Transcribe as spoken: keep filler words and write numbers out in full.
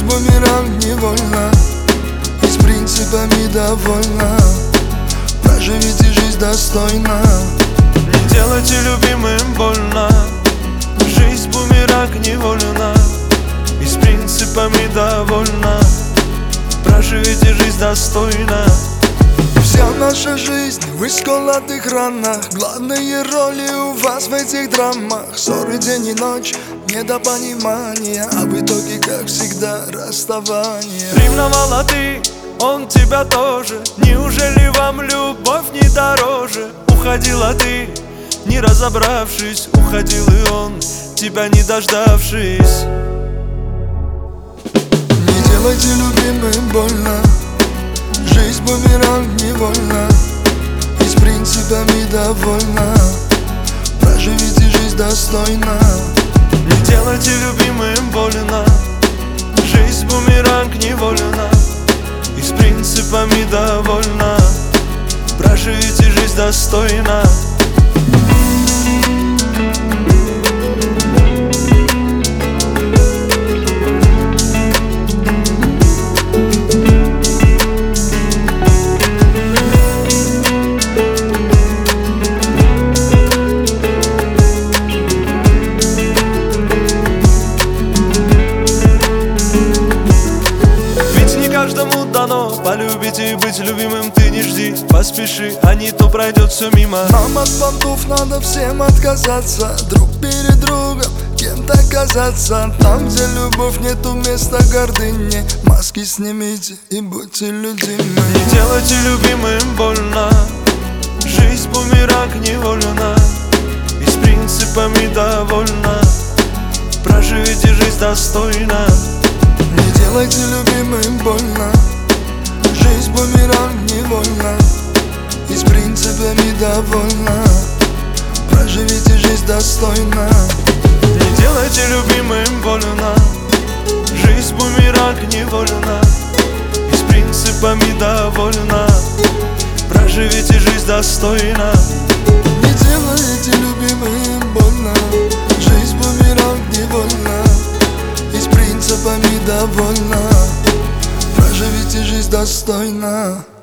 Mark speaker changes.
Speaker 1: бумеранг невольно, и с принципами довольна. Проживите жизнь достойно.
Speaker 2: Не делайте любимым больно. Жизнь бумеранг невольна, и с принципами довольна. Проживите жизнь достойно.
Speaker 1: Вся наша жизнь в исколотых ранах. Главные роли у вас в этих драмах. Ссоры день и ночь, недопонимания, а в итоге, как всегда, расставание.
Speaker 2: Ревновала ты, он тебя тоже. Неужели вам любовь не дороже? Уходила ты, не разобравшись. Уходил и он, тебя не дождавшись.
Speaker 1: Не делайте любимым больно. Жизнь бумеранг невольна, и с принципами довольна. Проживите жизнь достойно.
Speaker 2: Не делайте любимым больно. Жизнь бумеранг невольна, и с принципами довольна. Проживите жизнь достойно. Каждому дано полюбить и быть любимым. Ты не жди, поспеши, а не то пройдет все мимо.
Speaker 1: Нам от понтов надо всем отказаться, друг перед другом кем-то казаться. Там, где любовь, нету места гордыне. Маски снимите и будьте людьми.
Speaker 2: Не делайте любимым больно. Жизнь бумеранг невольна, и с принципами довольна. Проживите жизнь достойно.
Speaker 1: Не делайте любимым больно. Жизнь бумеранг невольна, и с принципами довольна. Проживите жизнь достойно.
Speaker 2: Не делайте любимым больно. Жизнь бумеранг невольна, и с принципами довольна. Проживите жизнь достойно.
Speaker 1: Не делайте любимым больно. Жизнь бумеранг невольна, и с принципами довольна. Проживите жизнь достойно.